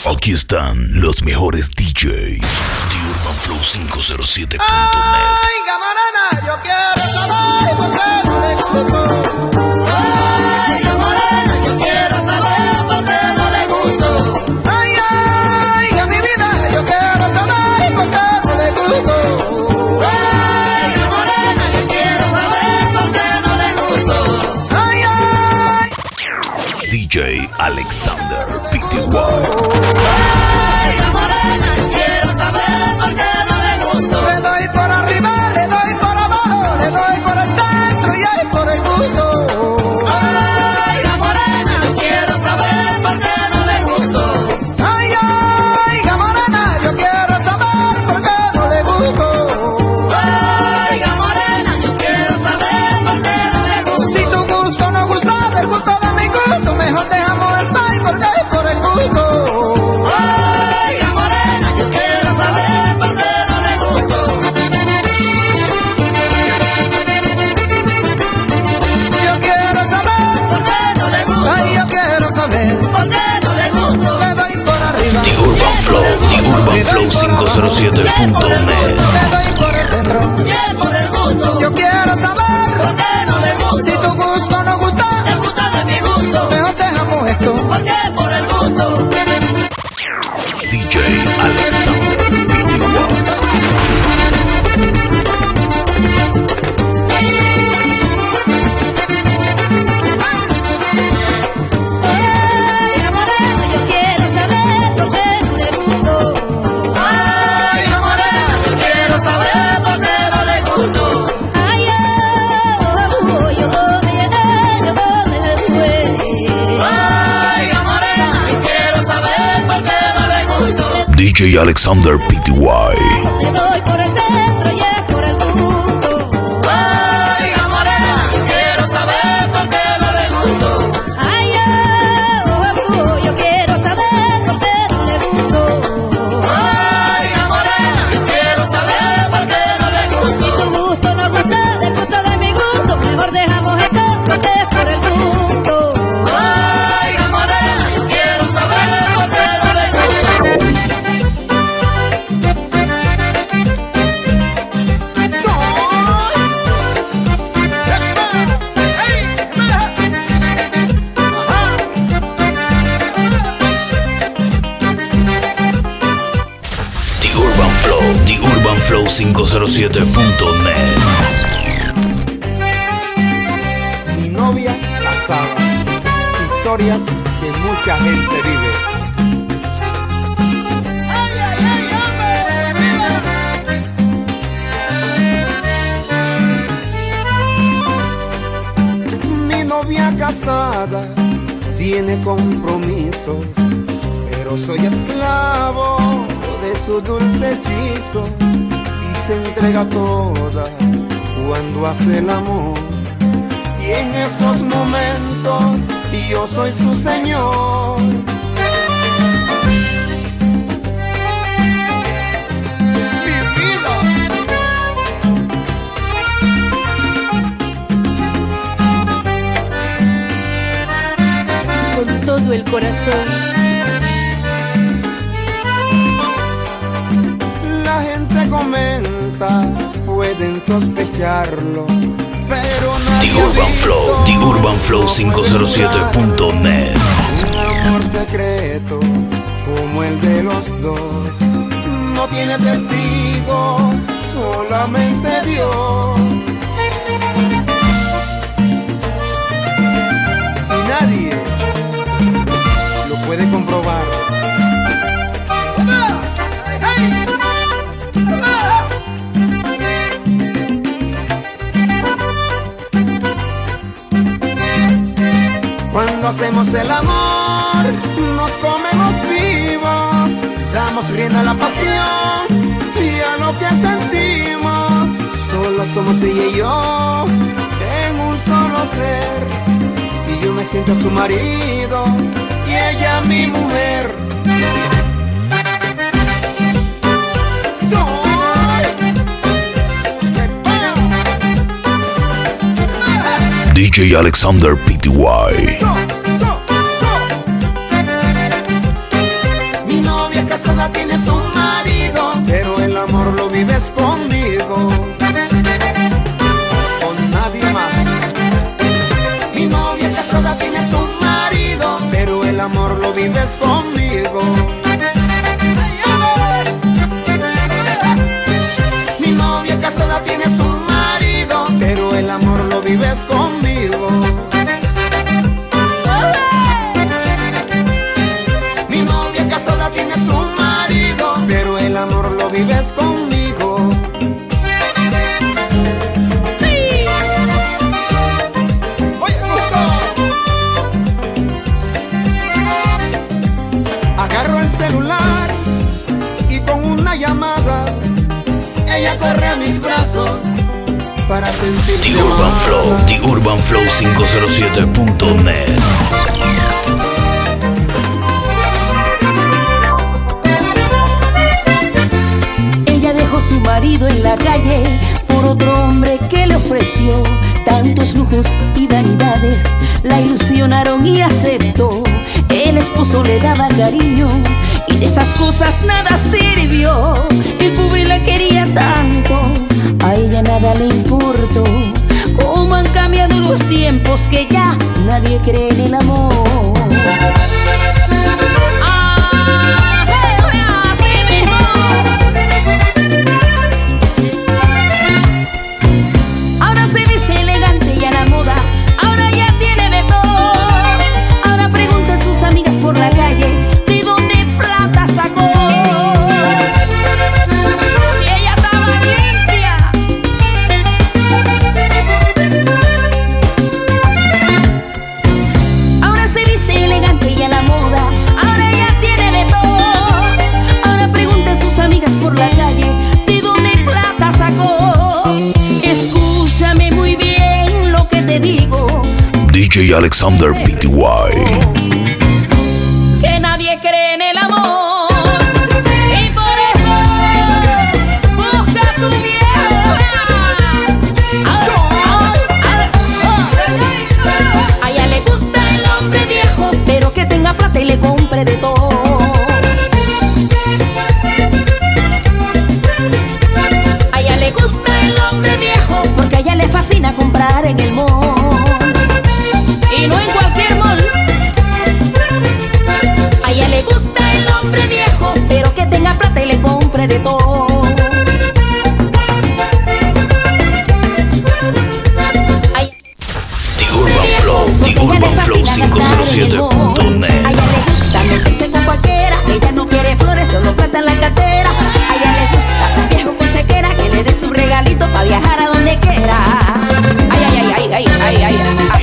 Aquí están los mejores DJs de UrbanFlow507.net. Ay, camarada, yo quiero saber por qué no le gustó. Ay, morena, yo quiero saber por qué no le gustó. Ay, ay, a mi vida, yo quiero saber por qué no le gustó. Ay, morena, yo quiero saber por qué no le gustó. Ay, ay. DJ Alexander Pty. Ay, morena, yo quiero saber por qué no le gustó. Le doy por arriba, le doy por abajo, le doy por el centro y ahí por el gusto. Ay, morena, yo quiero saber por qué no le gustó. Ay, ay, morena, yo quiero saber por qué no le gustó. Ay, morena, yo quiero saber por qué no le gustó. Si tu gusto no gusta del gusto de mi gusto, mejor dejamos el país porque es por el gusto. Ay, morena, yo quiero saber por qué no le gustó. Yo quiero saber por qué no le gustó. Ay, yo quiero saber por qué no le gustó. Le doy por arriba. The Urban Flow, TheUrbanFlow507.net. Le doy por el centro y es por el gusto. Yo quiero saber por qué no le gusta. Si tu gusto no gusta, el gusto de mi gusto, mejor dejamos esto porque es por el gusto. DJ Alexander Pty. Ay, morena, yo quiero saber por qué no le gustó. Ay, morena, yo quiero saber por qué no le gustó. Ay, yo me llené, yo me fue. Ay, morena, yo quiero saber por qué no le gustó. DJ Alexander Pty. Le doy por el centro y es por el gusto. Ay, morena, yo quiero saber por qué no le gustó. Ay, yo quiero saber por qué no le gustó. Ay, morena, yo quiero saber por qué no le gustó. Si tu gusto no gusta del gusto de mi gusto, mejor dejamos esto porque es por el gusto. Ay, morena, yo quiero saber por qué no le gustó. The Urban Flow, TheUrbanFlow507.net. Mi novia casada. Historias que mucha gente vive. Mi novia casada tiene compromisos, pero soy esclavo de su dulce hechizo y se entrega toda cuando hace el amor. Y en esos momentos yo soy su señor. Mi vida. Con todo el corazón. La gente comenta, pueden sospecharlo, pero The nadie Urban Flow, ha visto TheUrbanFlow507.net. un amor secreto como el de los dos. No tiene testigos, solamente Dios. Y nadie lo puede comprobar. Cuando hacemos el amor, nos comemos vivos, damos rienda a la pasión y a lo que sentimos. Solo somos ella y yo, en un solo ser. Y yo me siento su marido y ella mi mujer. DJ Alexander Pty. Mi vives conmigo. Mi novia casada tiene su marido, pero el amor lo vives conmigo. Mi novia casada tiene su marido, pero el amor lo vives conmigo. Agarro el celular y con una llamada ella corre a mis brazos para sentirse The Urban Flow, The Urban Flow 507.net. Ella dejó su marido en la calle por otro hombre que le ofreció tantos lujos y vanidades. La ilusionaron y aceptó. El esposo le daba cariño y de esas cosas nada sirvió. El pobre la quería tanto, a ella nada le importó. Cómo han cambiado los tiempos, que ya nadie cree en el amor. Ahora se viste elegante y a la moda, ahora ya tiene de todo. Ahora pregunta a sus amigas por la calle de dónde plata sacó. Si ella estaba limpia. Ahora se viste elegante y a la moda, ahora ya tiene de todo. Ahora pregunta a sus amigas por la calle de dónde plata sacó. Escúchame muy bien lo que te digo, DJ Alexander Pty. que nadie cree en el amor, y por eso busca tu vieja. A ella le gusta el hombre viejo, pero que tenga plata y le compre de todo. A ella le gusta el hombre viejo, porque a ella le fascina comprar en el mall, y no en cualquier mall. A ella le gusta el hombre viejo, pero que tenga plata y le compre de todo. Ay, The Urban Flow, The Urban Flow 507.net. a ella le gusta meterse con cualquiera, ella no quiere flores, solo plata en la cartera. A ella le gusta un viejo con chequera, que le dé su regalito para viajar a donde quiera. Ay, ay, ay, ay, ay, ay, ay, ay.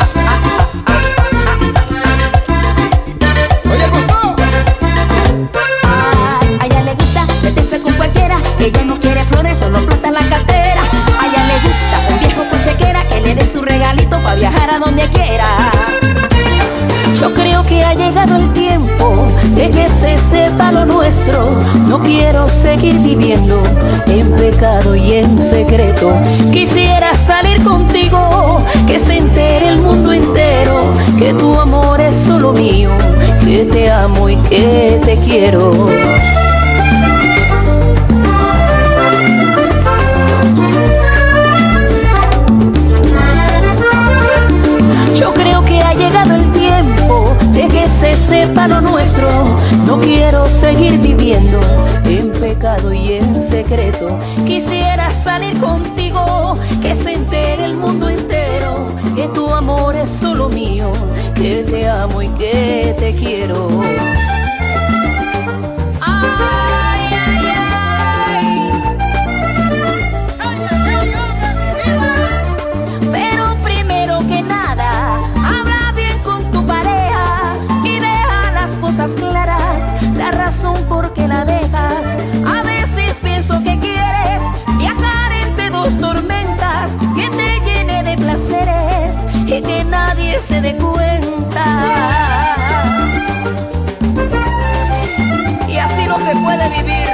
A ella le gusta meterse con cualquiera, ella no quiere flores, solo plata en la cartera. A ella le gusta un viejo con chequera, que le dé su regalito para viajar a donde quiera. Yo creo que ha llegado el tiempo de que se sepa lo nuestro. No quiero seguir viviendo en pecado y en secreto. Quisiera salir contigo, que se entere el mundo entero, que tu amor es solo mío, que te amo y que te quiero. Yo creo que ha llegado el tiempo de que se sepa lo nuestro. No quiero seguir viviendo en pecado y en secreto. Quisiera salir contigo, que se entere el mundo entero, que tu amor es solo mío, que te amo y que te quiero. Ay, ay, ay. Pero primero que nada, habla bien con tu pareja y deja las cosas claras, la razón por qué la dejas. A veces pienso que quieres viajar entre dos tormentas, que te llene de placeres y que nadie se dé cuenta. Y así no se puede vivir.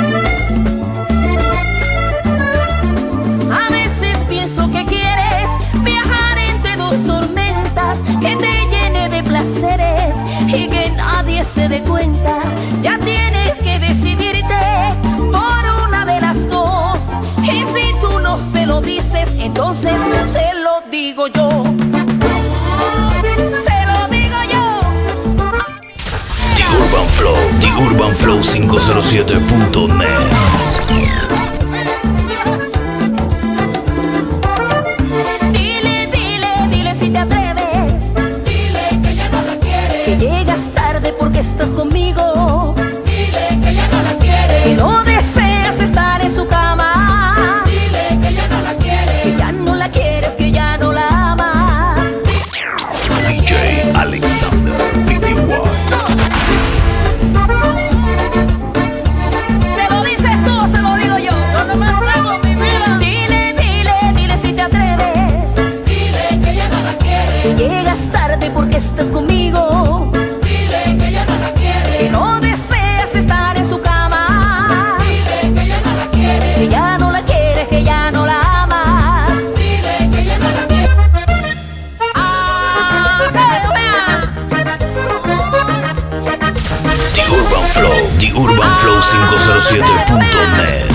A veces pienso que quieres viajar entre dos tormentas, que te llene de placeres y que nadie se dé cuenta. Ya tienes que decidirte por una de las dos, y si tú no se lo dices, entonces se lo digo yo. Se TheUrbanFlow507.net. Porque estás conmigo. Dile que ya no la quieres. Que no deseas estar en su cama. Dile que ya no la quieres. Que ya no la quieres, que ya no la amas. DJ Alexander Pty. Se lo dices tú o se lo digo yo. Cuando me trago mi vida. Dile si te atreves. Dile que ya no la quieres. Que llegas tarde porque estás conmigo. Que no deseas estar en su cama. Dile que ya no la quieres. Que ya no la quieres, que ya no la amas. Dile que ya no la quieres. TheUrbanFlow507.net.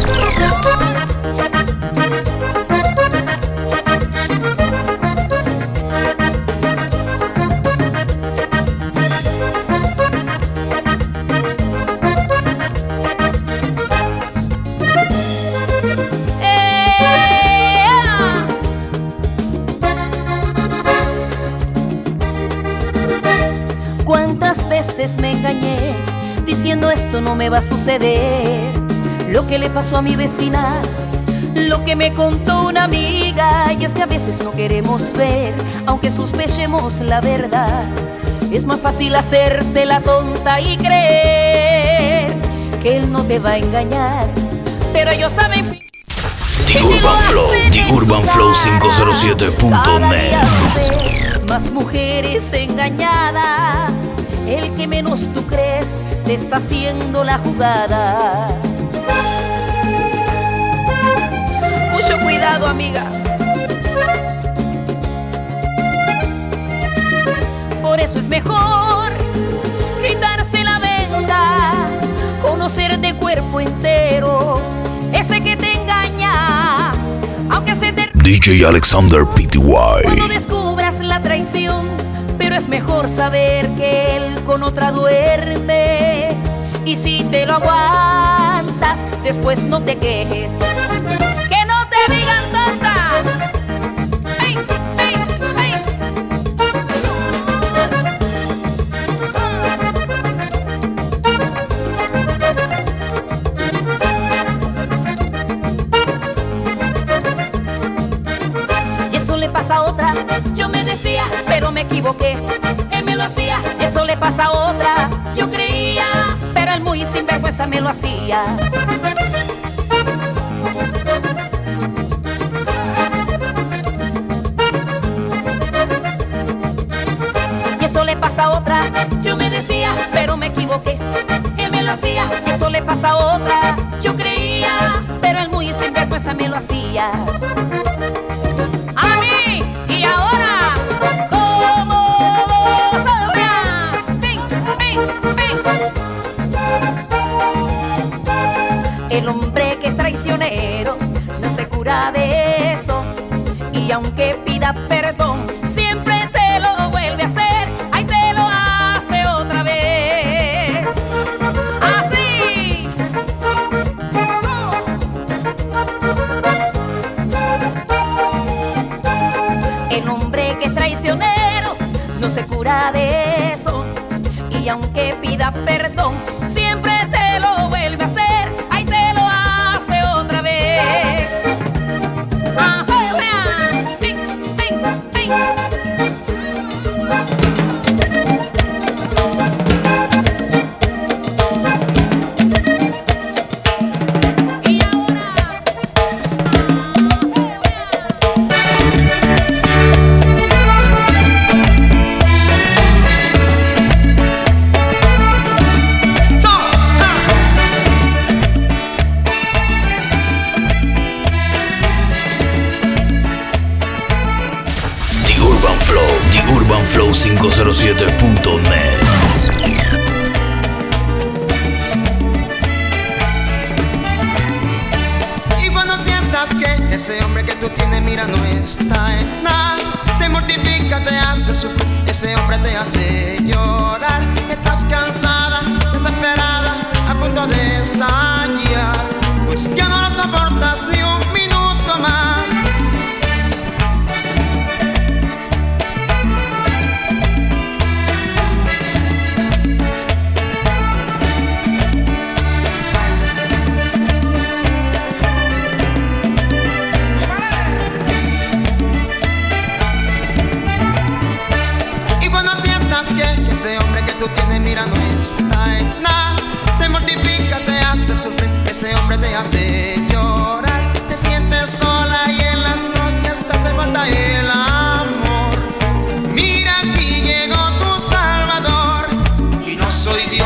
¿Cuántas veces me engañé diciendo esto no me va a suceder? Lo que le pasó a mi vecina, lo que me contó una amiga. Y es que a veces no queremos ver, aunque sospechemos la verdad. Es más fácil hacerse la tonta y creer que él no te va a engañar, pero ellos saben. TheUrbanFlow507.net. Más mujeres engañadas, el que menos tú crees te está haciendo la jugada. Mucho cuidado, amiga. Por eso es mejor quitarse la venda, conocer de cuerpo entero ese que te engaña, aunque se te... DJ Alexander Pty. Cuando descubras la traición, pero es mejor saber que él con otra duerme. Y si te lo aguantas, después no te quejes. Que no te digan tonta. ¡Ey, ey, ey! Y eso le pasa a otra. Yo me decía, pero me equivoqué. Él me lo hacía, eso le pasa a otra. Yo creía, pero él muy sinvergüenza me lo hacía. Y eso le pasa a otra. Yo me decía, pero me equivoqué. Él me lo hacía, eso le pasa a otra. Yo creía, pero él muy sinvergüenza me lo hacía. A mí, y ahora, ¿cómo sobra? ¡Ping, ping, ping! El hombre que es traicionero no se cura de eso. Y aunque pida perdón, siempre te lo vuelve a hacer. ¡Ay, te lo hace otra vez! ¡Así! El hombre que es traicionero no se cura de eso. Y aunque pida perdón, siempre te lo vuelve a hacer. ¡Ay, te lo hace otra vez! ¡Ajá, vea! ¡Ping, ping, ping! Y ahora, TheUrbanFlow507.net. Y cuando sientas que ese hombre que tú tienes, mira, no está en nada, te mortifica, te hace sufrir, ese hombre te hace llorar. Estás cansada, desesperada. trae nada, te mortifica, te hace sufrir, ese hombre te hace llorar, te sientes sola y en las noches te falta el amor. Mira, aquí llegó tu Salvador y no soy Dios.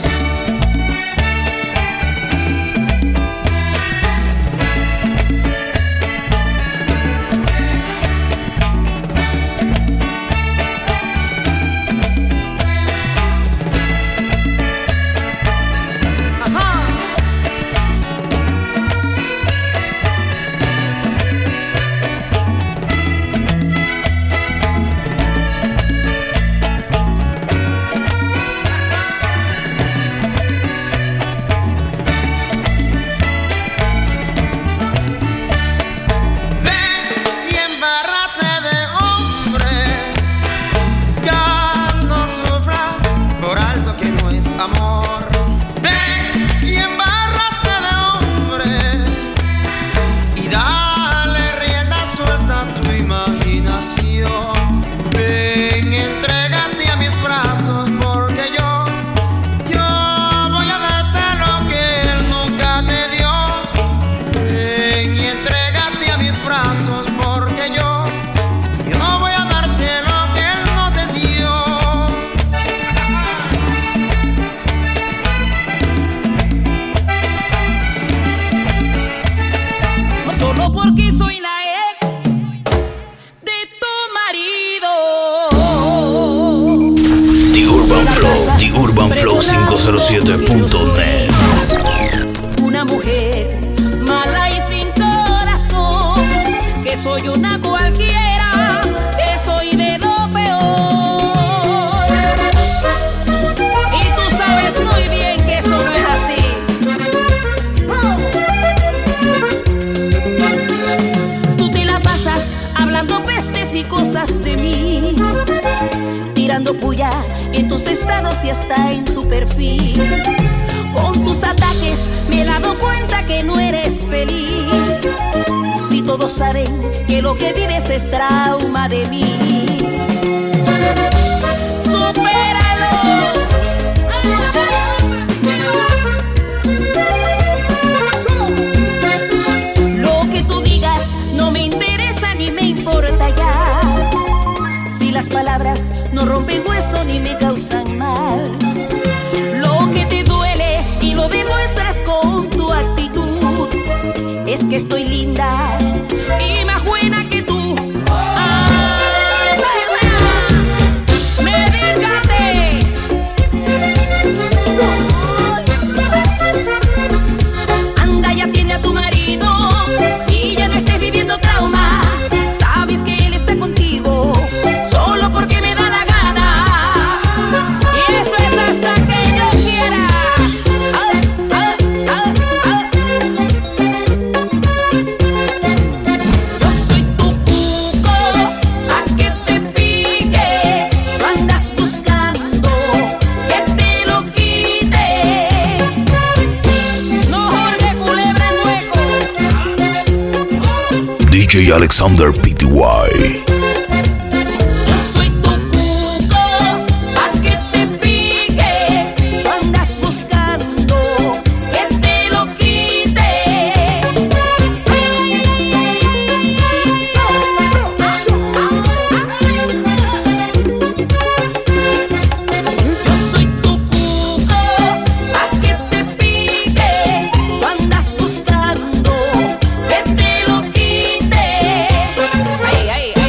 Porque soy la ex de tu marido. The Urban Flow 507.net. Una mujer mala y sin corazón, que soy una cualquiera, que soy de lo peor. Y tú sabes muy bien que eso no es así. Hablando pestes y cosas de mí, tirando puya en tus estados y hasta en tu perfil. Con tus ataques me he dado cuenta que no eres feliz. Si todos saben que lo que vives es trauma de mí, supéralo. Lo que tú digas no me interesa ni me importa ya. Si las palabras no rompen hueso ni me causan mal. Lo que te duele y lo demuestras con tu actitud es que estoy linda y más buena que tú. ¡Medícate! Anda, ya tiene a tu marido y ya no estés viviendo trauma. Sabes que él está contigo solo porque me da la gana. Y eso es hasta que yo quiera. Yo soy tu cuco, pa' que te pique. Tú andas buscando que te lo quite. No jorge culebra en hueco. DJ Alexander Pty. Yo soy tu cuco, pa' que te pique. Tú andas buscando que te lo quite. Yo soy tu cuco, pa' que te pique. Tú andas buscando que te lo quite. Ay, ay, ay.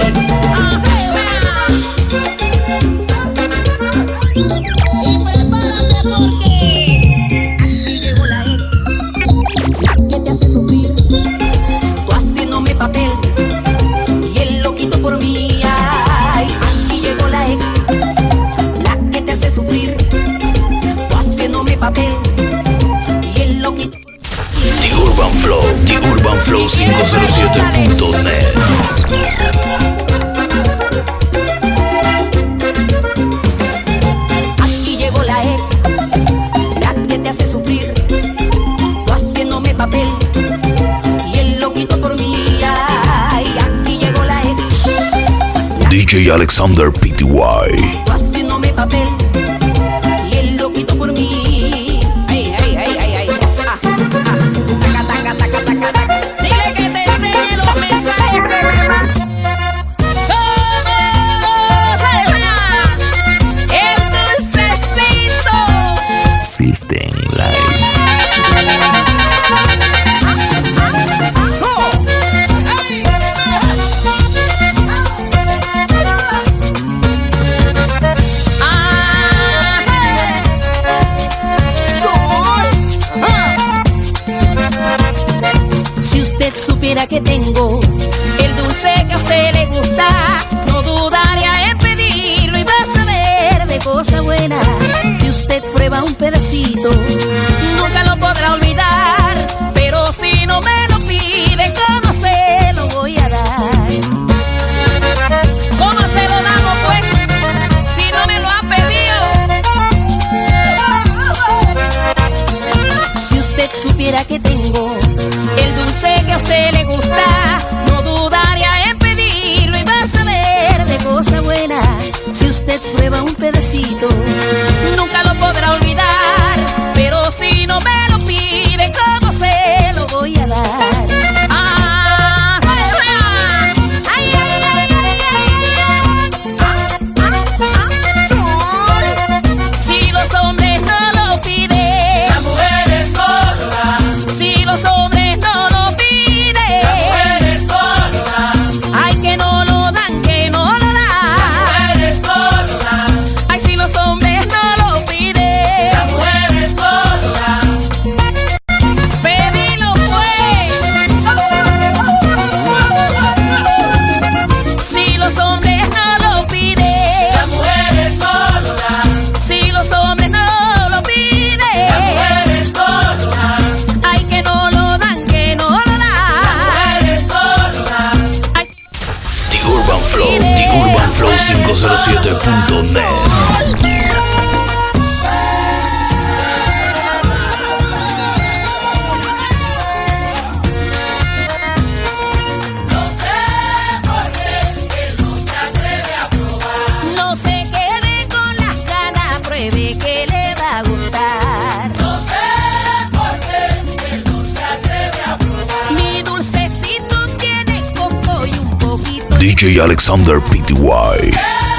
Y prepárate porque aquí llegó la ex, la que te hace sufrir, tú haciéndome papel y él lo quitó por mí. Ay, aquí llegó la ex, la que te hace sufrir, tú haciéndome papel y él lo quitó. The Urban Flow 507.net. Aquí llegó la ex, la que te hace sufrir, tú haciéndome papel y él lo quitó por mí. Ay, aquí llegó la ex, DJ Alexander Pty. tú haciéndome papel y él lo quitó por mí. System Live. Si usted supiera que tengo el dulce que a usted le gusta, no dudaría en pedirlo y va a saber de cosa buena. Si usted prueba un pedacito, nunca lo podrá olvidar. Pero si no me lo pide, ¿cómo se lo voy a dar? ¿Cómo se lo damos, pues, si no me lo ha pedido? Si usted supiera que tengo el dulce que a usted le gusta, no dudaría en pedirlo y va a saber de cosa buena. Si usted prueba un pedacito, nunca lo podrá olvidar. Pero si no me lo pide, ¿cómo se lo voy a dar? Si los hombres no lo piden, las mujeres no lo dan. Si los hombres no lo piden, las mujeres no lo dan. Ay, que no lo dan, que no lo dan. Las mujeres no lo dan. Ay, si los hombres no lo piden, las mujeres no lo dan. Pedilo, pues. Si los hombres no lo piden, las mujeres no lo dan. Si los hombres no lo piden, las mujeres no lo dan. Ay, que no lo dan, que no lo dan. Las mujeres no lo dan. Ay. The Urban Flow, TheUrbanFlow507.net. No se quede con las ganas, pruebe que le va a gustar. No sé por qué él no se atreve a probar. Mi dulcecito tiene coco y un poquito de DJ Alexander Pty.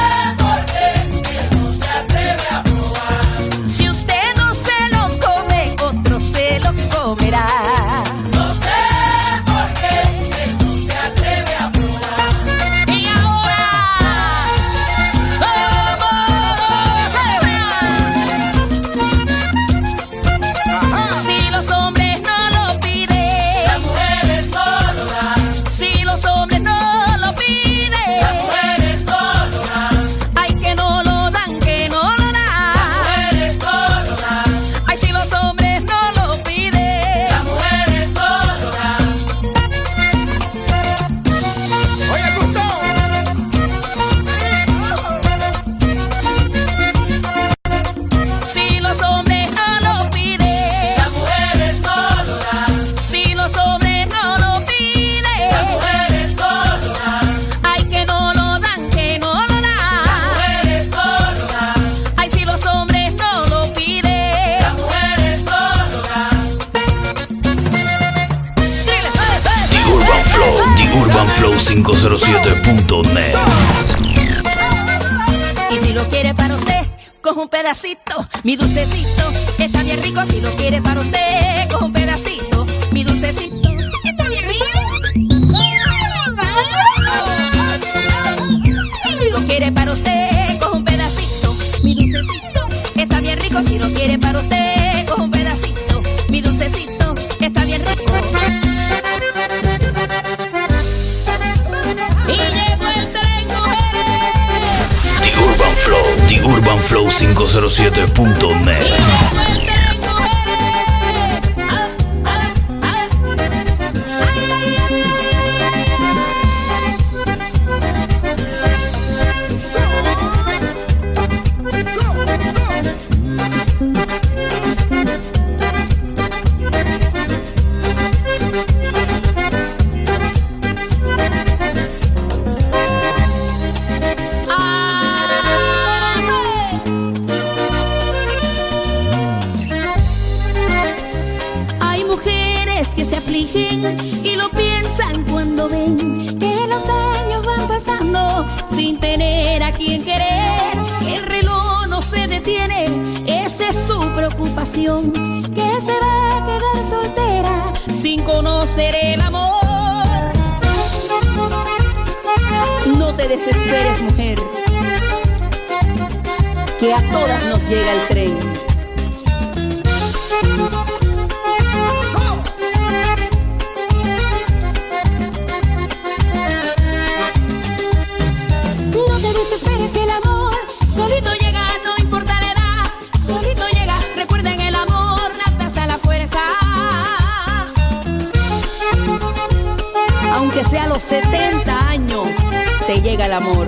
Si usted no se lo come, otro se lo comerá. No sé por qué él no se atreve a probar. Y ahora, si los hombres no lo piden, las mujeres no lo dan. Si los hombres no lo piden, las mujeres no lo dan. Ay, que no lo dan, que no lo dan. Las mujeres no lo dan. Ay, si los hombres no lo piden, las mujeres no lo dan. Oye, Gustavo. Si los hombres no lo piden, las mujeres no lo dan. Si los hombres no lo piden, las mujeres no lo dan. Ay, que no lo dan, que no lo dan. Las mujeres no lo dan. Ay, si los hombres no lo piden, las mujeres no lo dan. The Urban Flow, TheUrbanFlow507.net. Y si lo quiere para usted, coge un pedacito, mi dulcecito, está bien rico. Si lo quiere para usted, coge un pedacito, mi dulcecito, está bien rico. Y si lo quiere para usted, coge un pedacito, mi dulcecito, está bien rico. Si lo quiere para usted, coge un pedacito, mi dulcecito, está bien rico. Y llegó el tren, mujeres. The Urban Flow, TheUrbanFlow507.net. Y lo piensan cuando ven que los años van pasando sin tener a quien querer. El reloj no se detiene, ese es su preocupación, que se va a quedar soltera sin conocer el amor. No te desesperes, mujer, que a todas nos llega el tren. No te desesperes, que el amor solito llega, no importa la edad, solito llega. Recuerden, el amor nada es a la fuerza. Aunque sea a los 70 años, te llega el amor.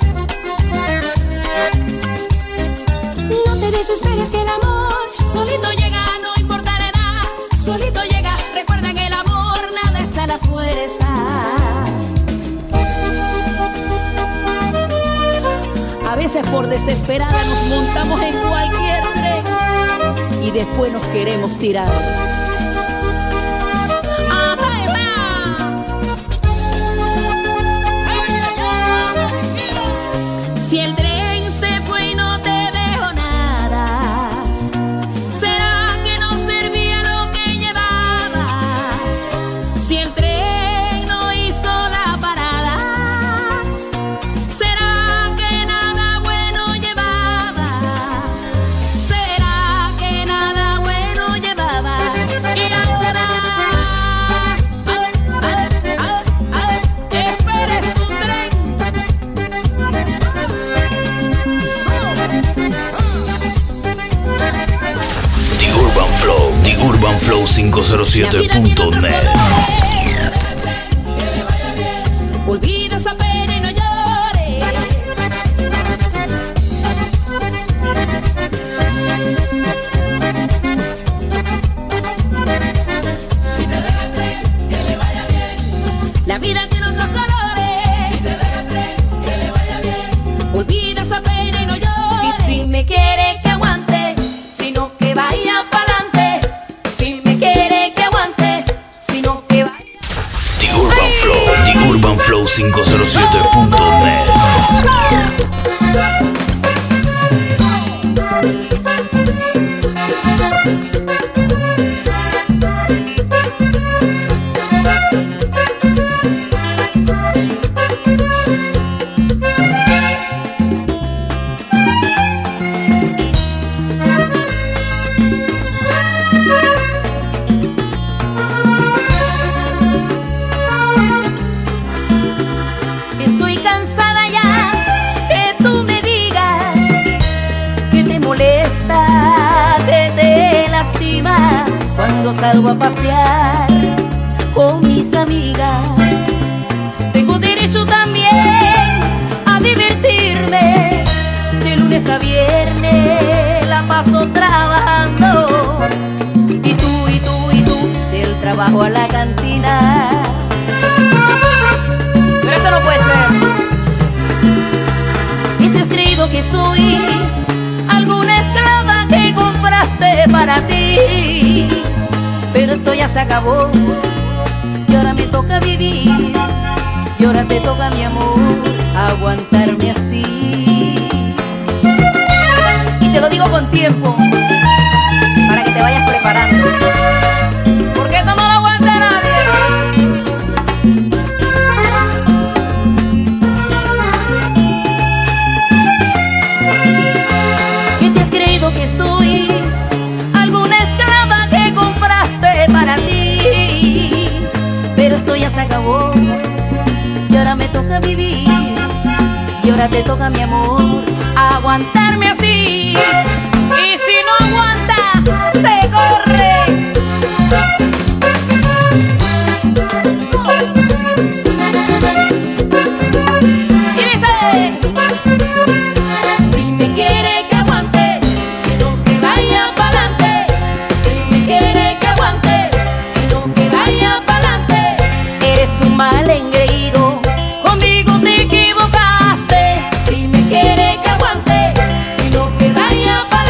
No te desesperes, que el amor solito llega, no importa la edad, solito llega. Recuerden, el amor nada es a la fuerza. A veces por desesperada nos montamos en cualquier tren y después nos queremos tirar. Si el tren se fue y no te dejó nada, ¿será que no servía lo que llevaba? Si el tren no hizo la parada, ¿será que nada bueno llevaba? ¿Será que nada bueno llevaba? Y ahora, espere su tren. TheUrbanFlow507.net. Olvida esa pena y no llores. Si te deja el tren, que le vaya bien. La vida tiene otros colores. Si te deja el tren, que le vaya bien. Olvida esa pena y no llores. Y si me quiere que aguante, sino que vaya pa'lante. Si me quiere que aguante, sino que vaya. TheUrbanFlow507.net. Estoy cansada ya que tú me digas que te molesta, que te lastima cuando salgo a pasear con mis amigas. Tengo derecho también a divertirme, de lunes a viernes la paso trabajando. Y tú, del trabajo a la cantina. Pero esto no puede ser. Y te has creído que soy alguna esclava que compraste para ti. Pero esto ya se acabó y ahora me toca vivir. Y ahora te toca, mi amor, aguantarme así. Y te lo digo con tiempo, para que te vayas preparando, porque esto no lo aguanta nadie. Que soy alguna esclava que compraste para ti. Pero esto ya se acabó y ahora me toca vivir. Y ahora te toca, mi amor, aguantarme así. Y si no aguanta, se corre. Y dice: si me quiere que aguante, vaya pa'lante. Si me quiere que aguante, sino que vaya pa'lante. Eres un mal engreído, conmigo te equivocaste. Si me quiere que aguante, sino que vaya pa'lante.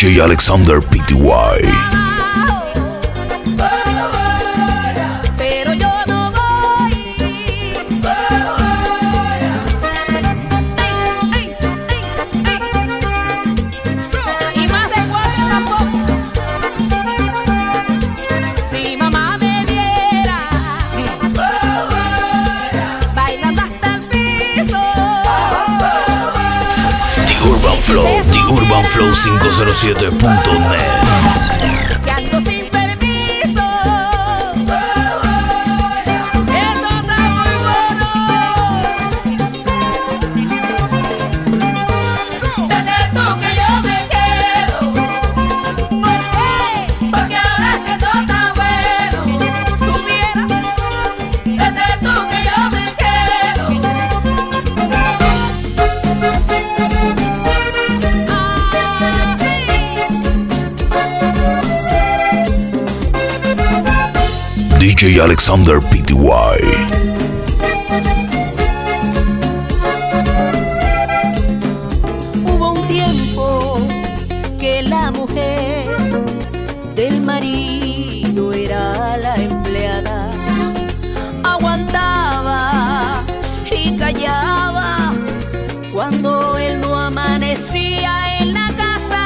DJ Alexander Pty. Pero yo no voy. Y más de 4 tampoco. Si mamá me viera bailando hasta el piso. The Urban Flow 507.net. Que ando sin permiso. Eso está muy bueno. Desde tú que yo me quedo. ¿Por qué? Porque ahora que todo está bueno. Supiera. Desde tú que yo me quedo. DJ Alexander Pty. Hubo un tiempo que la mujer del marido era la empleada. Aguantaba y callaba cuando él no amanecía en la casa.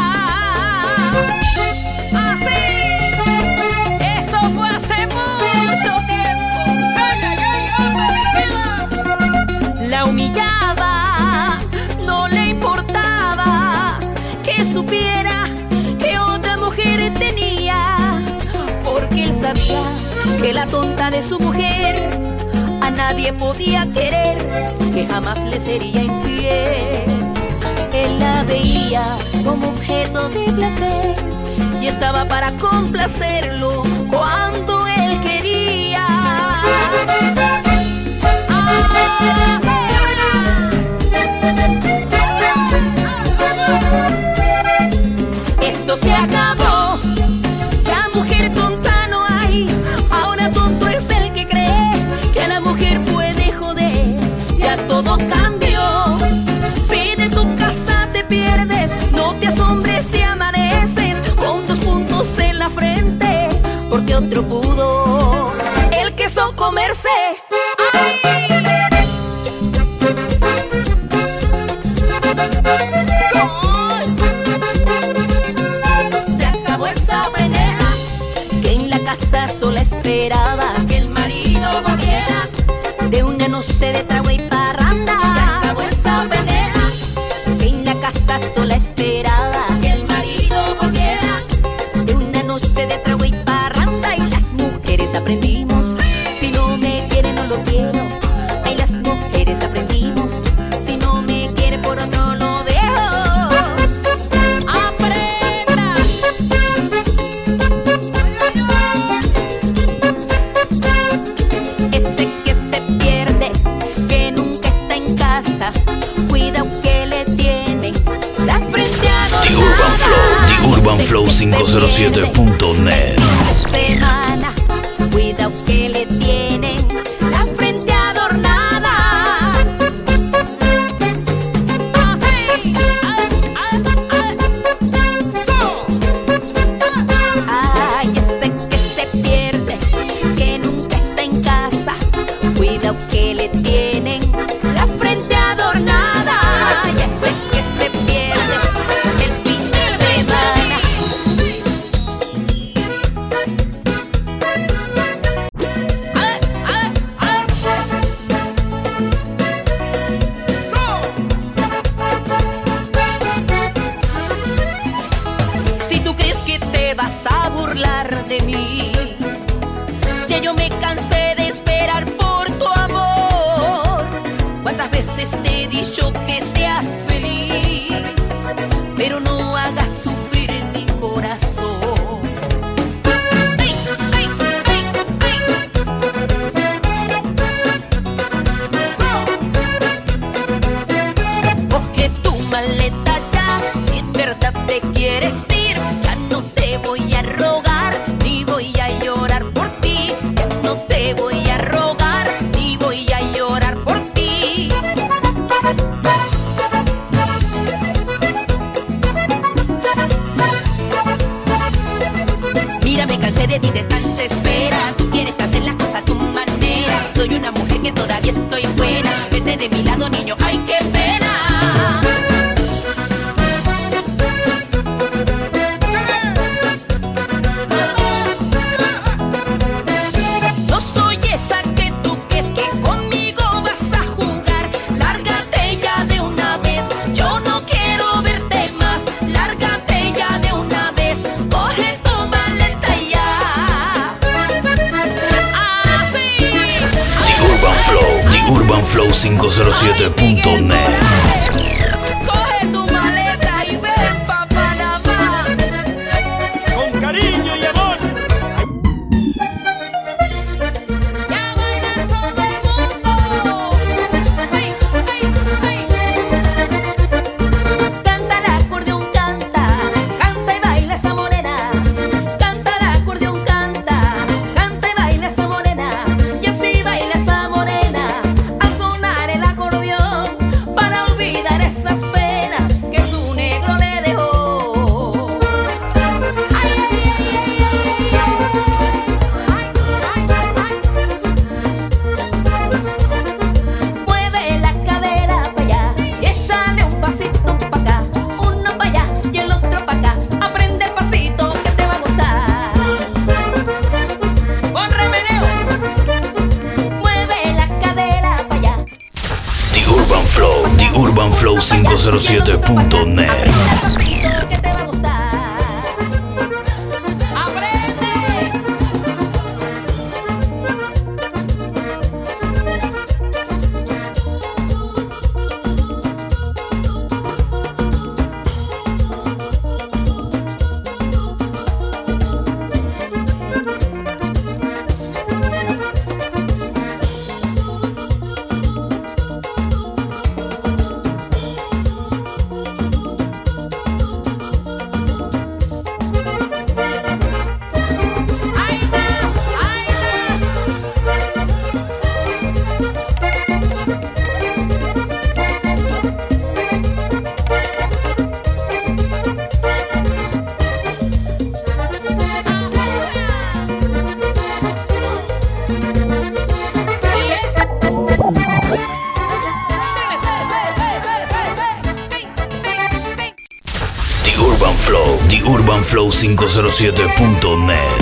Así, eso fue hace mucho tiempo. Ay, ay, ay, la humillaba, no le importaba que supiera que otra mujer tenía, porque él sabía que la tonta de su mujer a nadie podía querer, que jamás le sería infiel. Él la veía como objeto de placer y estaba para complacerlo cuando él quería. Esto se acabó, ya mujer tonta no hay. Ahora tonto es el que cree que a la mujer puede joder. Ya todo cambió, si de tu casa te pierdes, no te asombres si amaneces con 2 puntos en la frente, porque otro pudo el queso comerse. ¡Ay! Se acabó esa peneja que en la casa sola esperaba que el marido volviera de una noche de trago y parranda. Se acabó esa peneja que en la casa sola esperaba que el marido volviera de una noche de trago y parranda. Y las mujeres aprendimos, si no me quiere no lo quiero. Ay, las mujeres aprendimos, si no me quiere por otro lo dejo. Aprenda. Ese que se pierde, que nunca está en casa, cuidado que le tienen la frente adornada. The Urban Flow 507.net. Semana, cuidado que le tienen la frente adornada. Así, ay, ese que se pierde, que nunca está en casa, cuidado que le tienen la frente adornada. Y ese que se pierde el fin de semana. Si tú crees que te vas a burlar de mí, ya yo me cansé de esperar por tu amor. ¿Cuántas veces te he dicho que seas feliz? Pero no hagas sufrir en mi corazón. ¡Ay, ay, ay, ay! Coge tu maleta ya, si en verdad te quieres ir. Ya no te voy a rogar, ni voy a llorar por ti. Ya no te TheUrbanFlow507.net. Coge tu maleta y ven pa' Panamá. Con cariño y amor. Ya bailar todo el mundo. Hey, hey, hey. Canta el acordeón, canta y baila esa morena. Canta el acordeón, canta y baila esa morena. Y así baila esa morena al sonar el acordeón, para olvidar esas penas que su negro le dejó. Ay, ay, ay, ay, mueve la cadera pa' allá y échale un pasito pa' acá, uno pa' allá y el otro pa' acá. Aprende el pasito que te va a gustar. Con remeneo, mueve la cadera pa' allá. TheUrbanFlow507.net. Que te va a gustar. Aprende. Ahí está, ahí TheUrbanFlow507.net.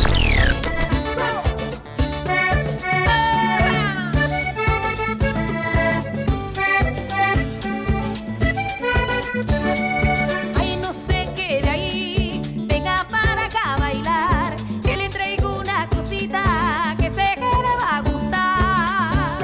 Ay, no se quede ahí, venga para acá a bailar, que le traigo una cosita que sé que le va a gustar.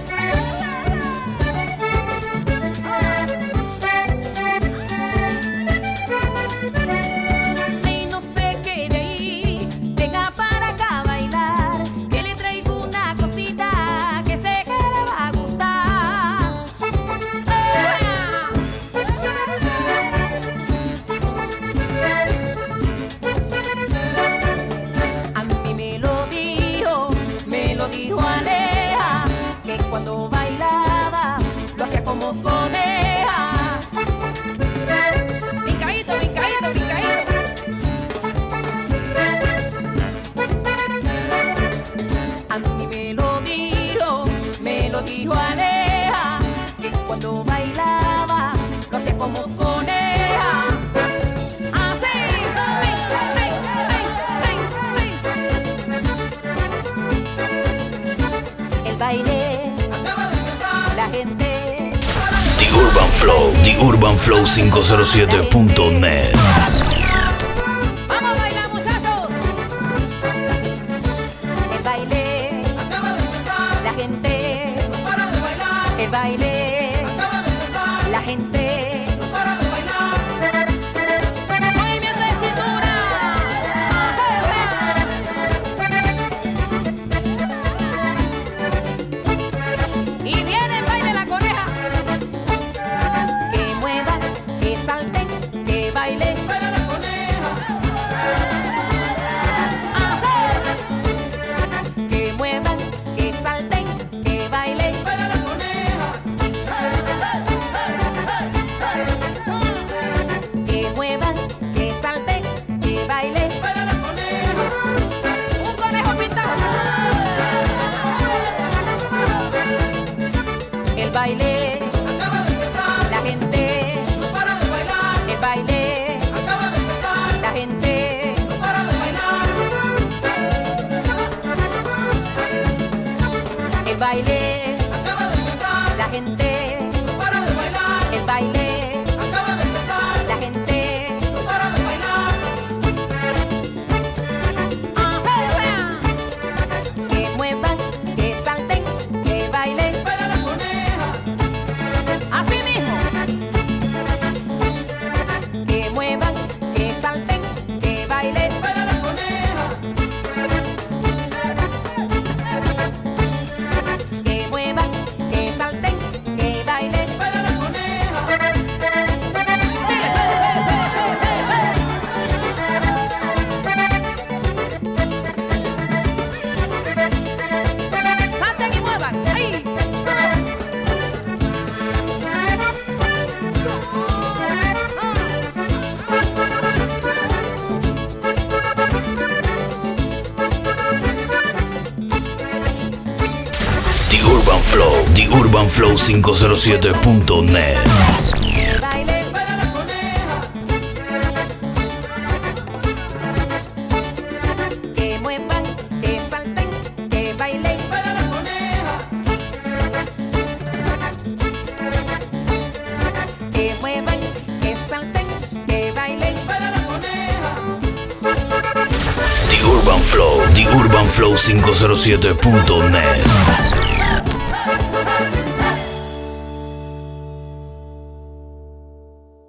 Ay, no se quede ahí, venga para acá a bailar, que le traigo una cosita que sé que le va a gustar. A mí me lo dijo Aleja, que cuando bailaba lo hacía como coneja. Brincadito, brincadito, brincadito. A mí me lo dijo Aleja, que cuando bailaba lo hacía como coneja. Así, ey, ey, ey, ey, ey. El baile, la gente. TheUrbanFlow507.net. Vamos a bailar, muchachos. El baile, la gente. El baile, la gente. Movimiento de cintura. Y viene el baile la coneja. Que muevan, que salten, que bailen. Que muevan, que salten, que bailen. Que muevan, que salten, que bailen. Un conejo pintado. El baile, la gente. El baile, la gente. El baile, la gente. El baile, la gente. Que muevan, que salten, que bailen. Urban Flow, TheUrbanFlow507.net. The Urban Flow, TheUrbanFlow507.net.